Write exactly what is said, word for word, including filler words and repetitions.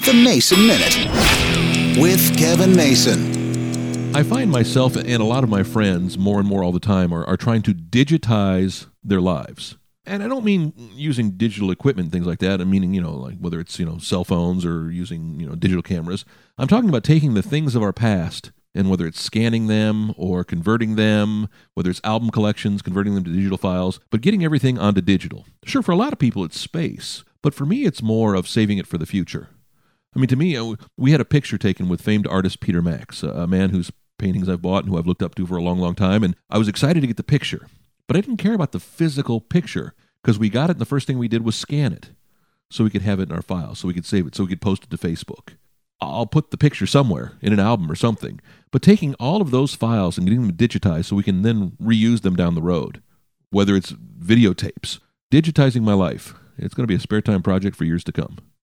The Mason Minute with Kevin Mason. I find myself and a lot of my friends more and more all the time are, are trying to digitize their lives. And I don't mean using digital equipment, things like that. I'm meaning, you know, like whether it's, you know, cell phones or using, you know, digital cameras. I'm talking about taking the things of our past and whether it's scanning them or converting them, whether it's album collections, converting them to digital files, but getting everything onto digital. Sure, for a lot of people it's space, but for me it's more of saving it for the future. I mean, to me, we had a picture taken with famed artist Peter Max, a man whose paintings I've bought and who I've looked up to for a long, long time, and I was excited to get the picture. But I didn't care about the physical picture because we got it and the first thing we did was scan it so we could have it in our file, so we could save it, so we could post it to Facebook. I'll put the picture somewhere in an album or something. But taking all of those files and getting them digitized so we can then reuse them down the road, whether it's videotapes, digitizing my life, it's going to be a spare time project for years to come.